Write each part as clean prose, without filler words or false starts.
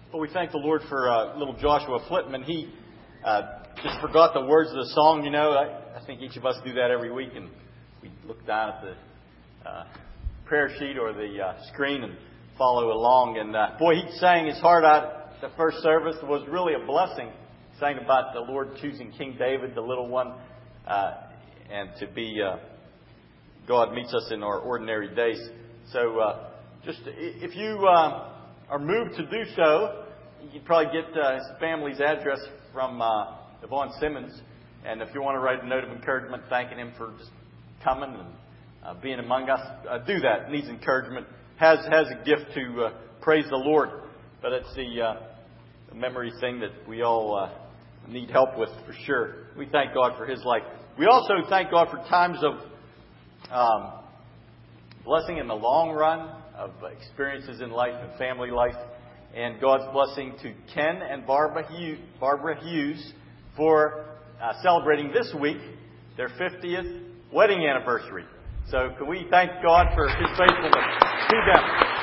Well, we thank the Lord for little Joshua Flitman. He just forgot the words of the song. You know, I think each of us do that every week, and we look down at the prayer sheet or the screen and follow along. And boy, he sang his heart out the first service. It was really a blessing. He sang about the Lord choosing King David, the little one, and to be God meets us in our ordinary days. So just if you are moved to do so, you can probably get his family's address from Yvonne Simmons. And if you want to write a note of encouragement thanking him for just coming and being among us, do that. Needs encouragement. Has a gift to praise the Lord. But it's the memory thing that we all need help with for sure. We thank God for his life. We also thank God for times of blessing in the long run, of experiences in life and family life, and God's blessing to Ken and Barbara Hughes for celebrating this week their 50th wedding anniversary. So can we thank God for his faithfulness to them?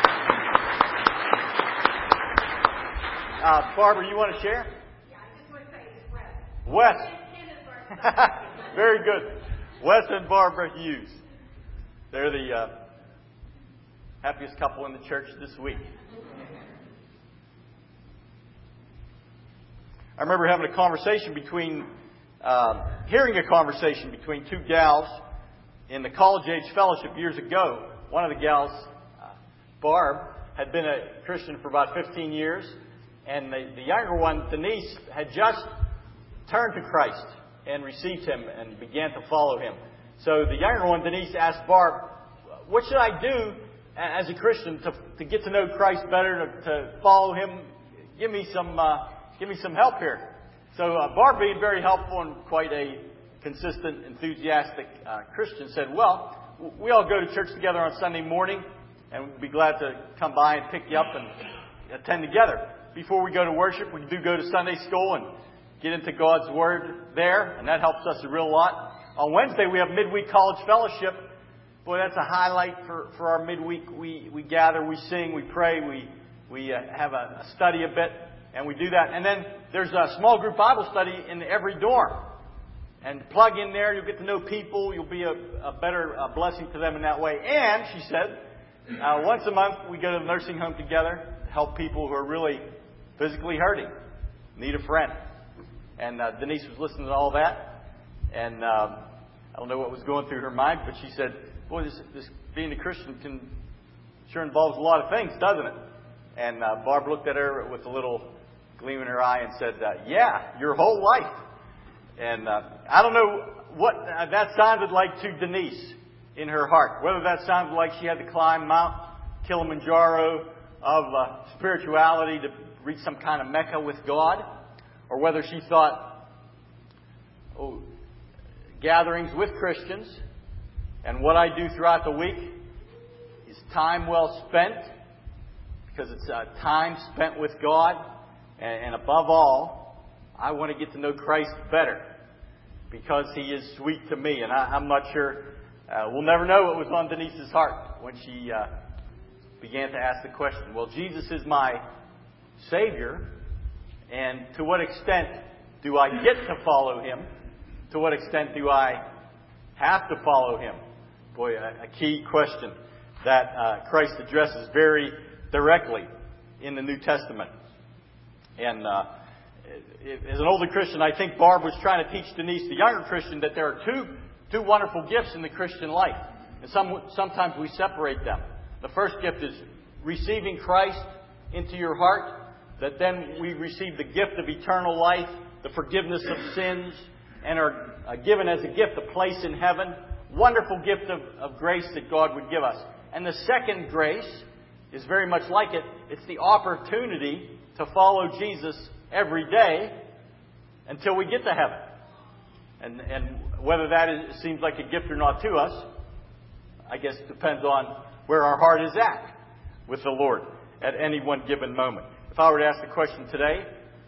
Barbara, you want to share? Yeah, I just want to say it's Wes. Wes. Very good. Wes and Barbara Hughes. They're the happiest couple in the church this week. I remember having a conversation hearing a conversation between two gals in the college age fellowship years ago. One of the gals, Barb, had been a Christian for about 15 years, and the younger one, Denise, had just turned to Christ and received him and began to follow him. So the younger one, Denise, asked Barb, "What should I do as a Christian to get to know Christ better, to follow him? Give me some help here." So Barb, being very helpful and quite a consistent, enthusiastic Christian, said, "Well, we all go to church together on Sunday morning, and we'd be glad to come by and pick you up and attend together. Before we go to worship, we do go to Sunday school and get into God's Word there, and that helps us a real lot. On Wednesday, we have midweek college fellowship. Boy, that's a highlight for our midweek. We gather, we sing, we pray, we have a study a bit, and we do that. And then there's a small group Bible study in every dorm. And plug in there, you'll get to know people, you'll be a better blessing to them in that way. And," she said, "once a month we go to the nursing home together to help people who are really physically hurting, need a friend." And Denise was listening to all that, and I don't know what was going through her mind, but she said, "Boy, this being a Christian sure involves a lot of things, doesn't it?" And Barb looked at her with a little gleam in her eye and said, "Yeah, your whole life." And I don't know what that sounded like to Denise in her heart. Whether that sounded like she had to climb Mount Kilimanjaro of spirituality to reach some kind of Mecca with God, or whether she thought, "Oh, gatherings with Christians and what I do throughout the week is time well spent, because it's time spent with God, and above all, I want to get to know Christ better because he is sweet to me." And I'm not sure, we'll never know what was on Denise's heart when she began to ask the question, well, Jesus is my Savior, and to what extent do I get to follow him? To what extent do I have to follow him? Boy, a key question that Christ addresses very directly in the New Testament. And as an older Christian, I think Barb was trying to teach Denise, the younger Christian, that there are two wonderful gifts in the Christian life. And sometimes we separate them. The first gift is receiving Christ into your heart, that then we receive the gift of eternal life, the forgiveness of sins, and are given as a gift a place in heaven. Wonderful gift of grace that God would give us. And the second grace is very much like it. It's the opportunity to follow Jesus every day until we get to heaven. And whether that seems like a gift or not to us, I guess depends on where our heart is at with the Lord at any one given moment. If I were to ask the question today,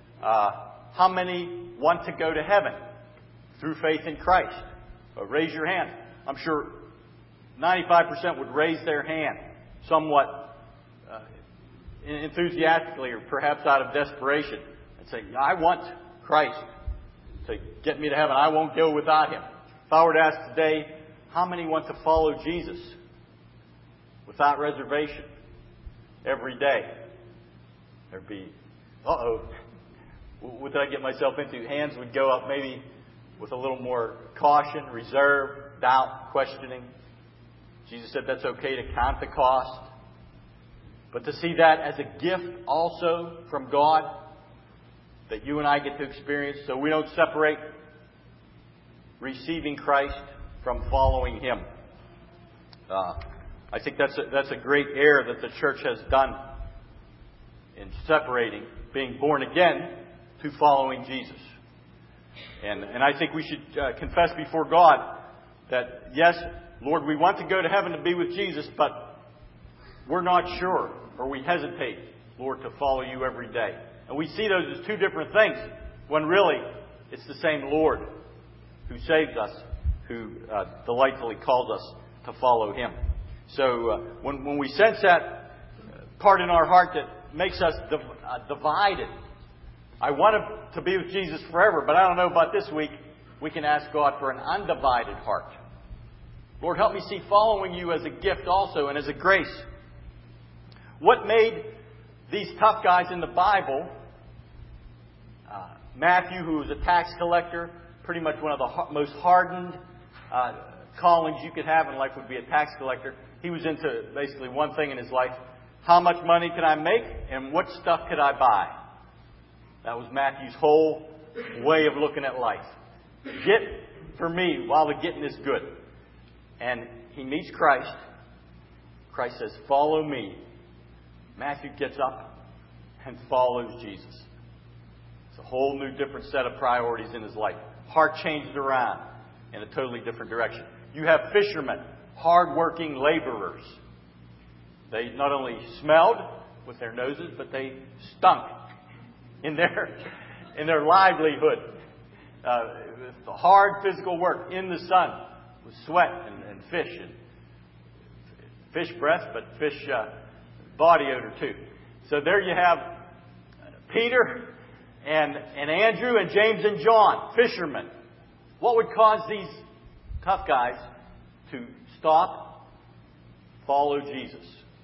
how many want to go to heaven through faith in Christ? Raise your hand. I'm sure 95% would raise their hand somewhat enthusiastically or perhaps out of desperation and say, I want Christ to get me to heaven. I won't go without Him. If I were to ask today, how many want to follow Jesus without reservation every day? There'd be, what did I get myself into? Hands would go up maybe with a little more caution, reserve, doubt, questioning. Jesus said that's okay to count the cost. But to see that as a gift also from God that you and I get to experience, so we don't separate receiving Christ from following Him. I think that's a great error that the church has done in separating being born again to following Jesus. And I think we should confess before God that, yes, Lord, we want to go to heaven to be with Jesus, but we're not sure, or we hesitate, Lord, to follow you every day. And we see those as two different things, when really it's the same Lord who saves us, who delightfully calls us to follow Him. So when we sense that part in our heart that makes us divided, I want to be with Jesus forever, but I don't know about this week, we can ask God for an undivided heart. Lord, help me see following you as a gift also and as a grace. What made these tough guys in the Bible, Matthew, who was a tax collector, pretty much one of the most hardened callings you could have in life would be a tax collector. He was into basically one thing in his life. How much money can I make and what stuff could I buy? That was Matthew's whole way of looking at life. Get for me while the getting is good. And he meets Christ. Christ says, follow me. Matthew gets up and follows Jesus. It's a whole new different set of priorities in his life. Heart changed around in a totally different direction. You have fishermen, hard-working laborers. They not only smelled with their noses, but they stunk in their livelihood. Hard physical work in the sun with sweat and fish. And fish breath, but fish body odor too. So there you have Peter and Andrew and James and John, fishermen. What would cause these tough guys to stop, follow Jesus?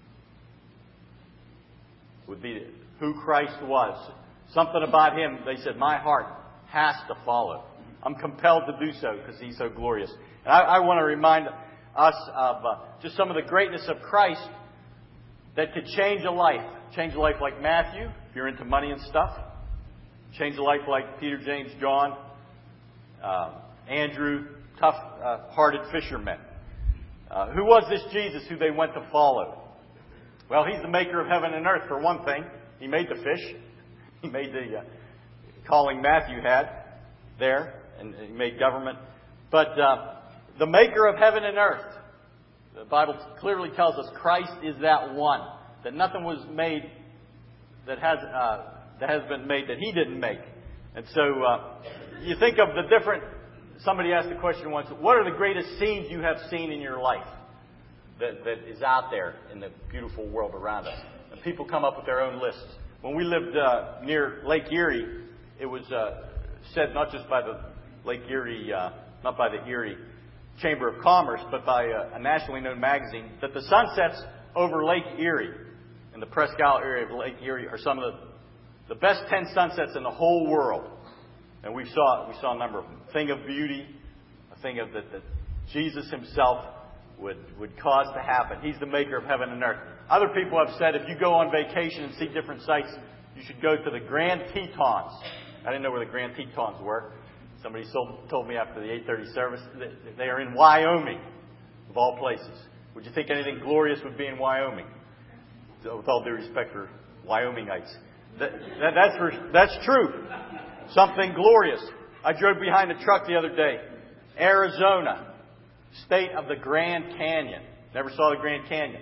Would be who Christ was. Something about Him, they said, my heart has to follow. I'm compelled to do so because He's so glorious. And I want to remind us of just some of the greatness of Christ that could change a life. Change a life like Matthew, if you're into money and stuff. Change a life like Peter, James, John, Andrew, tough-hearted fishermen. Who was this Jesus who they went to follow? Well, He's the maker of heaven and earth, for one thing. He made the fish. He made the calling Matthew had there, and He made government. But the maker of heaven and earth, the Bible clearly tells us Christ is that one. That nothing was made that has been made that He didn't make. And so you think of the different... Somebody asked the question once, what are the greatest scenes you have seen in your life that is out there in the beautiful world around us? And people come up with their own lists. When we lived near Lake Erie, it was said not just by the Lake Erie, not by the Erie Chamber of Commerce, but by a nationally known magazine, that the sunsets over Lake Erie, in the Presque Isle area of Lake Erie, are some of the best 10 sunsets in the whole world. And we saw a number of them. A thing of beauty, a thing of that Jesus Himself would cause to happen. He's the maker of heaven and earth. Other people have said if you go on vacation and see different sites, you should go to the Grand Tetons. I didn't know where the Grand Tetons were. Somebody told me after the 8:30 service that they are in Wyoming, of all places. Would you think anything glorious would be in Wyoming? So, with all due respect for Wyomingites. That's true. Something glorious. I drove behind a truck the other day. Arizona, state of the Grand Canyon. Never saw the Grand Canyon.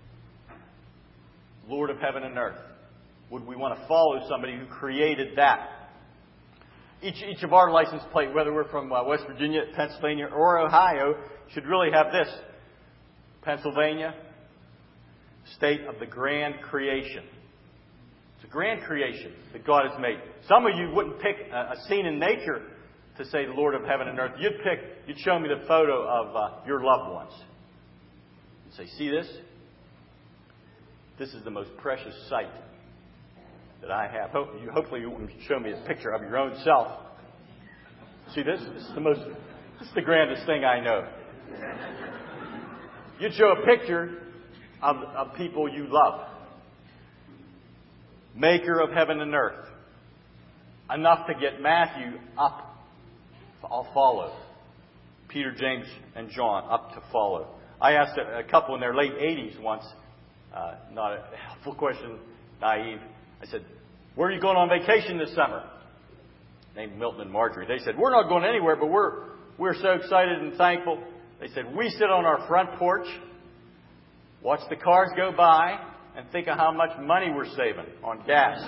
Lord of heaven and earth. Would we want to follow somebody who created that? Each of our license plate, whether we're from West Virginia, Pennsylvania, or Ohio, should really have this. Pennsylvania, state of the grand creation. It's a grand creation that God has made. Some of you wouldn't pick a scene in nature to say the Lord of heaven and earth. You'd show me the photo of your loved ones. And say, see this? This is the most precious sight that I have. Hopefully you wouldn't show me a picture of your own self. See this? This is the grandest thing I know. You'd show a picture of people you love. Maker of heaven and earth. Enough to get Matthew up. I'll follow. Peter, James, and John up to follow. I asked a couple in their late 80s once, not a helpful question, naive. I said, where are you going on vacation this summer? Named Milton and Marjorie. They said, we're not going anywhere, but we're so excited and thankful. They said, we sit on our front porch, watch the cars go by, and think of how much money we're saving on gas.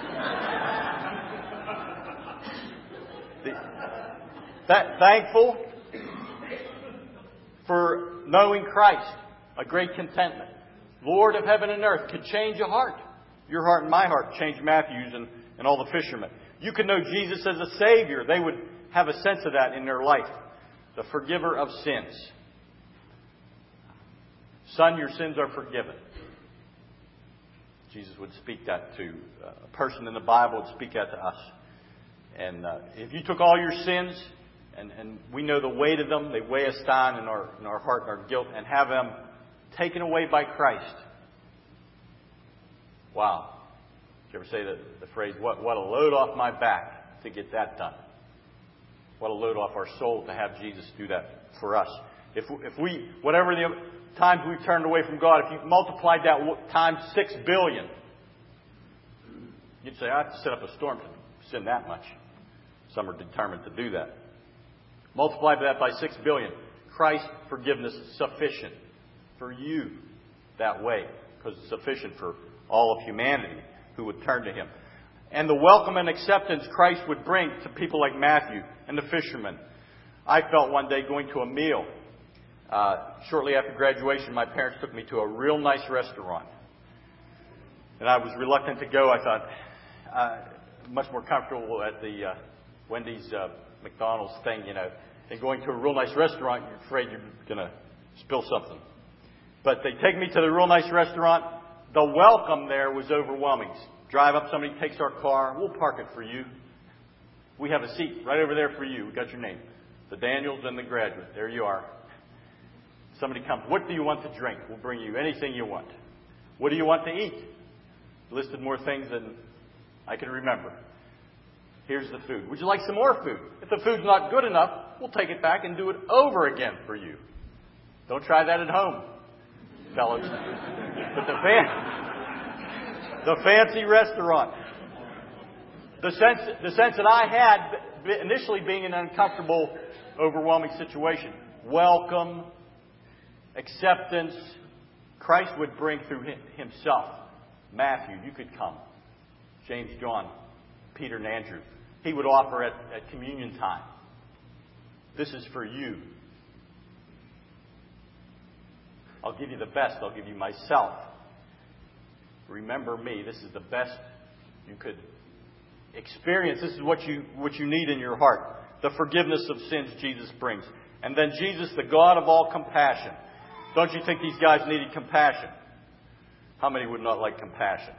Thankful for knowing Christ, a great contentment. Lord of heaven and earth could change a heart. Your heart and my heart changed Matthew's and all the fishermen. You could know Jesus as a Savior. They would have a sense of that in their life. The forgiver of sins. Son, your sins are forgiven. Jesus would speak that to a person in the Bible, would speak that to us. And if you took all your sins, and we know the weight of them, they weigh us down in our heart and our guilt, and have them taken away by Christ. Wow. Did you ever say the phrase, what a load off my back to get that done? What a load off our soul to have Jesus do that for us. If we, whatever the times we turned away from God, if you multiplied that times 6 billion, you'd say, I have to set up a storm to sin that much. Some are determined to do that. Multiply that by 6 billion. Christ's forgiveness is sufficient for you that way, because it's sufficient for all of humanity who would turn to Him. And the welcome and acceptance Christ would bring to people like Matthew and the fishermen. I felt one day going to a meal. Shortly after graduation, my parents took me to a real nice restaurant. And I was reluctant to go. I thought, much more comfortable at the Wendy's, McDonald's thing, than going to a real nice restaurant. You're afraid you're going to spill something. But they take me to the real nice restaurant. The welcome there was overwhelming. Drive up, somebody takes our car. We'll park it for you. We have a seat right over there for you. We got your name. The Daniels and the Graduate. There you are. Somebody comes. What do you want to drink? We'll bring you anything you want. What do you want to eat? Listed more things than I can remember. Here's the food. Would you like some more food? If the food's not good enough, we'll take it back and do it over again for you. Don't try that at home, fellas. But the fancy restaurant. The sense that I had initially being in an uncomfortable, overwhelming situation. Welcome, acceptance. Christ would bring through Himself. Matthew, you could come. James, John, Peter, and Andrew. He would offer at communion time. This is for you. I'll give you the best. I'll give you myself. Remember me. This is the best you could experience. This is what you need in your heart. The forgiveness of sins Jesus brings. And then Jesus, the God of all compassion. Don't you think these guys needed compassion? How many would not like compassion?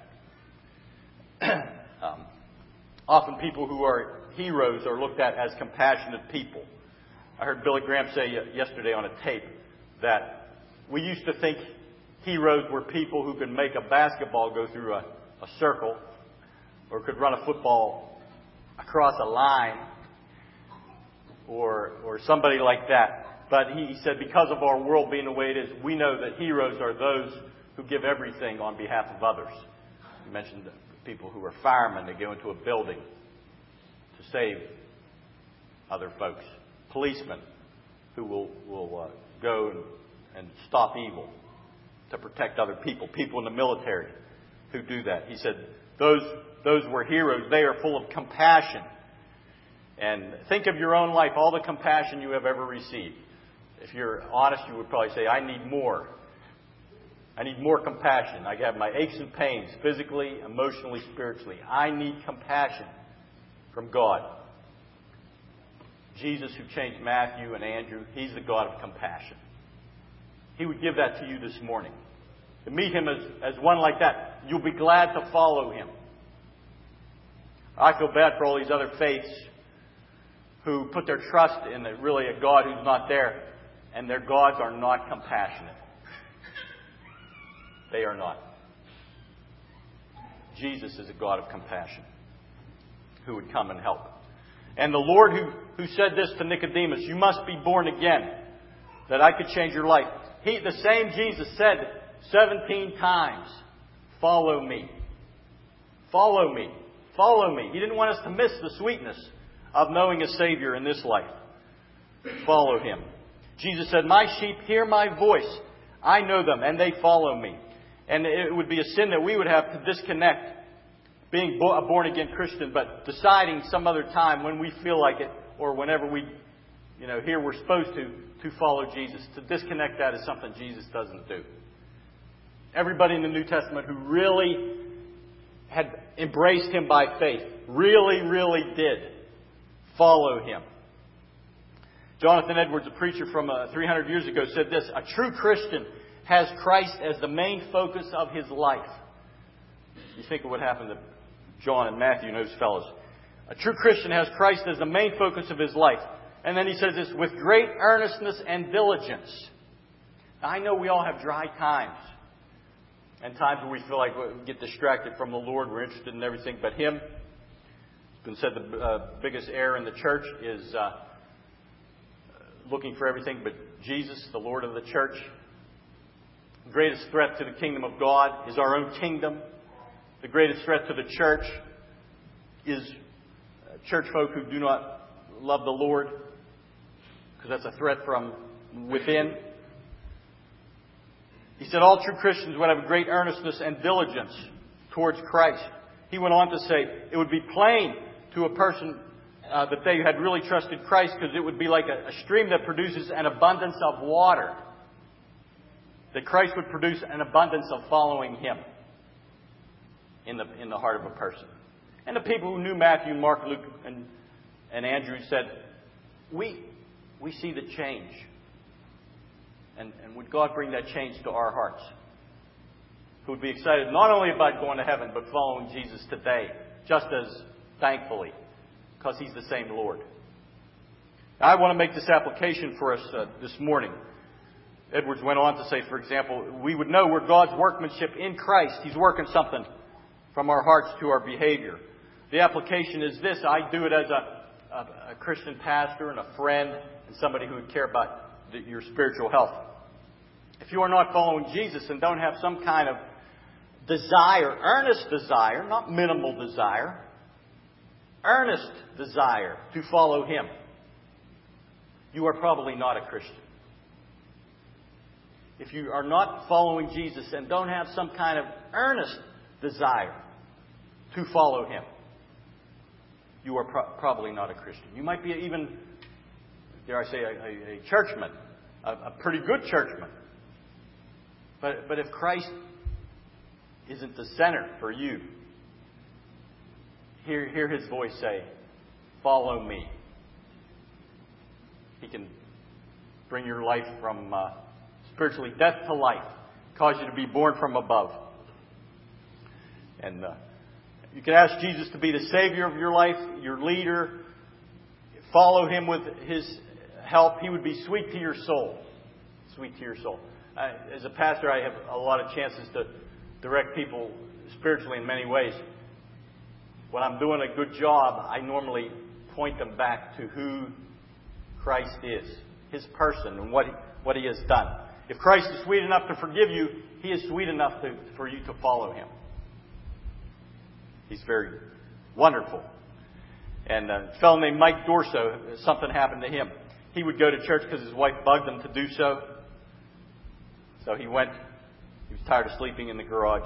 Often people who are heroes are looked at as compassionate people. I heard Billy Graham say yesterday on a tape that we used to think heroes were people who could make a basketball go through a circle or could run a football across a line or somebody like that. But he said because of our world being the way it is, we know that heroes are those who give everything on behalf of others. He mentioned people who are firemen that go into a building to save other folks. Policemen who will go and stop evil to protect other people. People in the military who do that. He said those were heroes. They are full of compassion. And think of your own life, all the compassion you have ever received. If you're honest, you would probably say, I need more. I need more compassion. I have my aches and pains, physically, emotionally, spiritually. I need compassion from God. Jesus, who changed Matthew and Andrew, He's the God of compassion. He would give that to you this morning. To meet Him as one like that, you'll be glad to follow Him. I feel bad for all these other faiths who put their trust in really a God who's not there, and their gods are not compassionate. They are not. Jesus is a God of compassion who would come and help. And the Lord who said this to Nicodemus, you must be born again, that I could change your life. The same Jesus said 17 times, follow me. Follow me. Follow me. He didn't want us to miss the sweetness of knowing a Savior in this life. Follow Him. Jesus said, my sheep hear my voice. I know them and they follow me. And it would be a sin that we would have to disconnect being a born-again Christian, but deciding some other time when we feel like it or whenever we, hear we're supposed to follow Jesus. To disconnect that is something Jesus doesn't do. Everybody in the New Testament who really had embraced Him by faith really, really did follow Him. Jonathan Edwards, a preacher from 300 years ago, said this, a true Christian has Christ as the main focus of his life. You think of what happened to John and Matthew and those fellows. A true Christian has Christ as the main focus of his life. And then he says this, with great earnestness and diligence. Now, I know we all have dry times. And times where we feel like we get distracted from the Lord. We're interested in everything but Him. It's been said the biggest error in the church is looking for everything but Jesus, the Lord of the church. The greatest threat to the kingdom of God is our own kingdom. The greatest threat to the church is church folk who do not love the Lord, because that's a threat from within. He said all true Christians would have a great earnestness and diligence towards Christ. He went on to say it would be plain to a person that they had really trusted Christ, because it would be like a stream that produces an abundance of water. That Christ would produce an abundance of following Him in the heart of a person. And the people who knew Matthew, Mark, Luke, and Andrew said, we see the change. And would God bring that change to our hearts? Who would be excited not only about going to heaven, but following Jesus today, just as thankfully, because He's the same Lord. Now, I want to make this application for us this morning. Edwards went on to say, for example, we would know we're God's workmanship in Christ. He's working something from our hearts to our behavior. The application is this. I do it as a Christian pastor and a friend and somebody who would care about your spiritual health. If you are not following Jesus and don't have some kind of desire, earnest desire, not minimal desire, earnest desire to follow Him, you are probably not a Christian. If you are not following Jesus and don't have some kind of earnest desire to follow Him, you are probably not a Christian. You might be even, dare I say, a churchman, a pretty good churchman. But if Christ isn't the center for you, hear His voice say, follow me. He can bring your life from spiritually death to life, cause you to be born from above. And you can ask Jesus to be the Savior of your life, your leader. Follow Him with His help. He would be sweet to your soul. Sweet to your soul. As a pastor, I have a lot of chances to direct people spiritually in many ways. When I'm doing a good job, I normally point them back to who Christ is, His person, and what He has done. If Christ is sweet enough to forgive you, He is sweet enough for you to follow Him. He's very wonderful. And a fellow named Mike Dorso, something happened to him. He would go to church because his wife bugged him to do so. So he went. He was tired of sleeping in the garage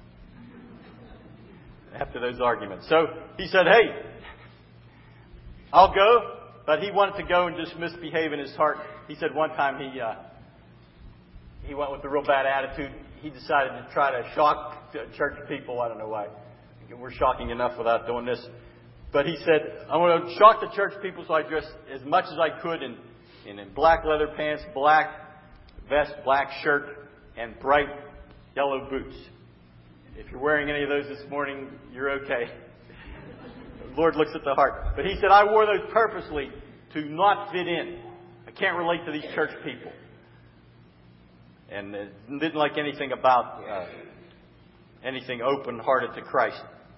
after those arguments. So he said, hey, I'll go. But he wanted to go and just misbehave in his heart. He said one time he went with a real bad attitude. he decided to try to shock church people. I don't know why. We're shocking enough without doing this. But he said, I want to shock the church people, so I dressed as much as I could in black leather pants, black vest, black shirt, and bright yellow boots. If you're wearing any of those this morning, you're okay. The Lord looks at the heart. But he said, I wore those purposely to not fit in. I can't relate to these church people. And didn't like anything about anything open-hearted to Christ.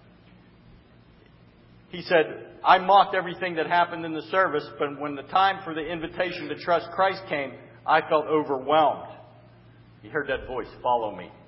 He said, I mocked everything that happened in the service, but when the time for the invitation to trust Christ came, I felt overwhelmed. He heard that voice, follow me.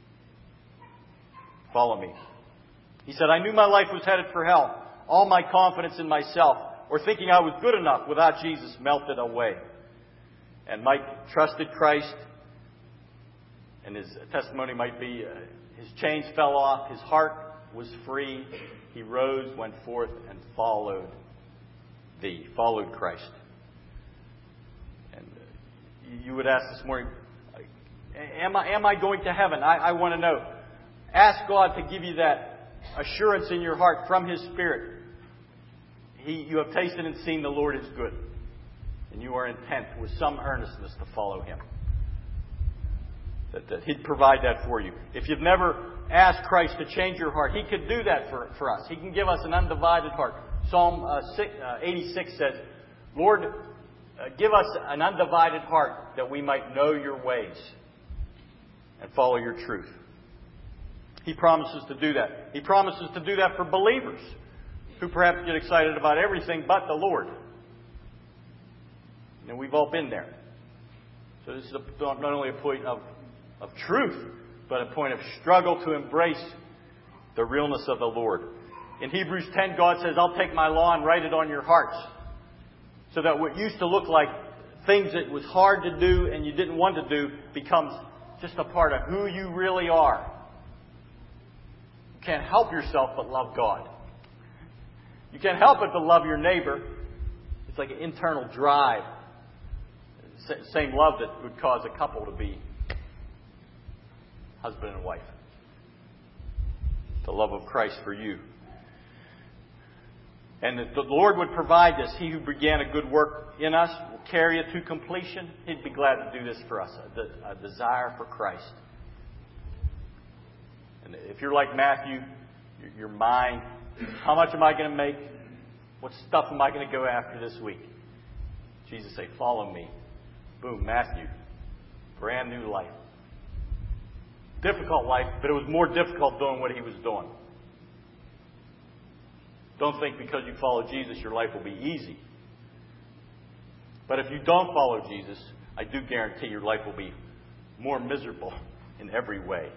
Follow me. He said, I knew my life was headed for hell. All my confidence in myself, or thinking I was good enough without Jesus, melted away. And Mike trusted Christ, and his testimony might be, his chains fell off, his heart was free, he rose, went forth, and followed Christ. And you would ask this morning, am I going to heaven? I want to know. Ask God to give you that assurance in your heart from His Spirit. You have tasted and seen the Lord is good. And you are intent with some earnestness to follow Him. That He'd provide that for you. If you've never asked Christ to change your heart, He could do that for us. He can give us an undivided heart. Psalm 86 says, Lord, give us an undivided heart that we might know your ways and follow your truth. He promises to do that. He promises to do that for believers who perhaps get excited about everything but the Lord. And we've all been there. So this is not only a point of truth, but a point of struggle to embrace the realness of the Lord. In Hebrews 10, God says, I'll take my law and write it on your hearts. So that what used to look like things that was hard to do and you didn't want to do becomes just a part of who you really are. You can't help yourself but love God. You can't help it but love your neighbor. It's like an internal drive. Same love that would cause a couple to be husband and wife. The love of Christ for you. And that the Lord would provide this. He who began a good work in us will carry it to completion. He'd be glad to do this for us. A desire for Christ. And if you're like Matthew, your mind, how much am I going to make? What stuff am I going to go after this week? Jesus say, follow me. Boom, Matthew. Brand new life. Difficult life, but it was more difficult doing what he was doing. Don't think because you follow Jesus, your life will be easy. But if you don't follow Jesus, I do guarantee your life will be more miserable in every way.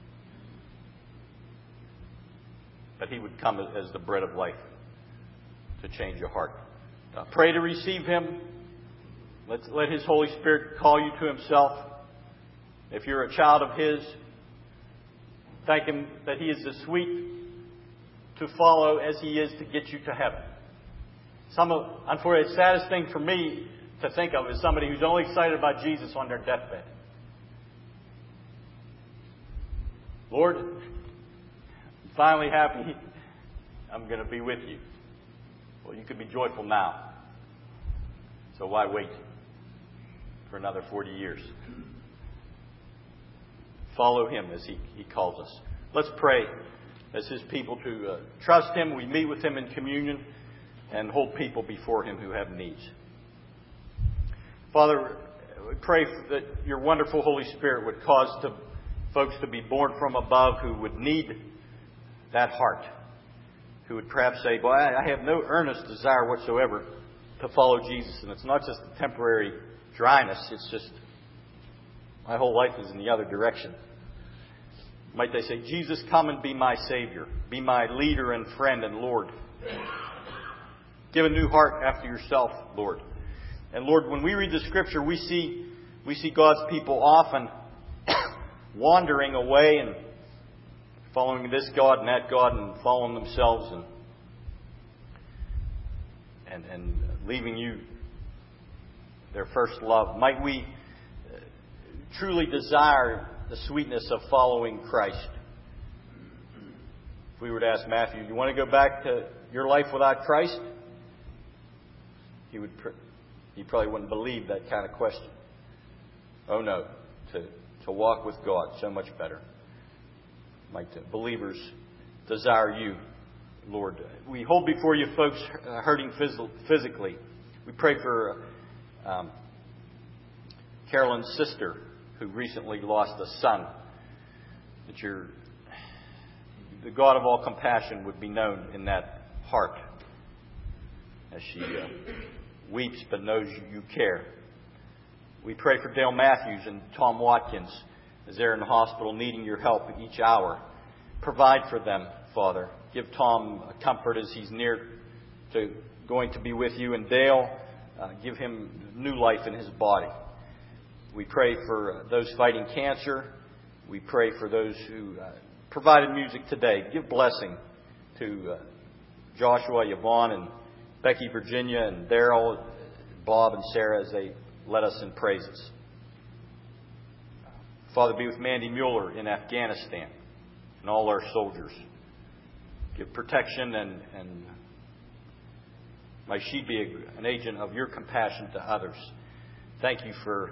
But He would come as the bread of life to change your heart. Pray to receive Him. Let His Holy Spirit call you to Himself. If you're a child of His, thank Him that He is as sweet to follow as He is to get you to heaven. Unfortunately, the saddest thing for me to think of is somebody who's only excited about Jesus on their deathbed. Lord, I'm finally happy I'm going to be with you. Well, you could be joyful now. So why wait for another 40 years? Follow Him as He calls us. Let's pray as His people to trust Him. We meet with Him in communion and hold people before Him who have needs. Father, we pray that your wonderful Holy Spirit would cause folks to be born from above who would need that heart. Who would perhaps say, well, I have no earnest desire whatsoever to follow Jesus. And it's not just a temporary dryness. It's just my whole life is in the other direction. Might they say, Jesus, come and be my Savior. Be my leader and friend and Lord. Give a new heart after yourself, Lord. And Lord, when we read the Scripture, we see God's people often wandering away and following this God and that God and following themselves and leaving you their first love. Might we truly desire the sweetness of following Christ. If we were to ask Matthew, you want to go back to your life without Christ? He probably wouldn't believe that kind of question. Oh no, to walk with God, so much better. Like the believers desire you, Lord. We hold before you folks hurting physically. We pray for Carolyn's sister who recently lost a son. That the God of all compassion would be known in that heart as she weeps but knows you care. We pray for Dale Matthews and Tom Watkins as they're in the hospital needing your help each hour. Provide for them, Father. Give Tom comfort as he's near to going to be with you. And Dale, give him new life in his body. We pray for those fighting cancer. We pray for those who provided music today. Give blessing to Joshua, Yvonne, and Becky, Virginia, and Daryl, Bob, and Sarah as they led us in praises. Father, be with Mandy Mueller in Afghanistan and all our soldiers. Give protection and may she be an agent of your compassion to others. Thank you for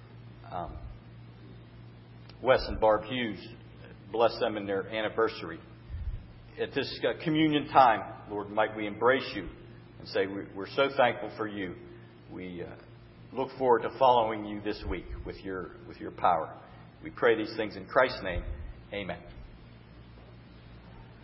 Wes and Barb Hughes. Bless them in their anniversary. At this communion time, Lord, might we embrace you and say we're so thankful for you. We look forward to following you this week with your power. We pray these things in Christ's name. Amen.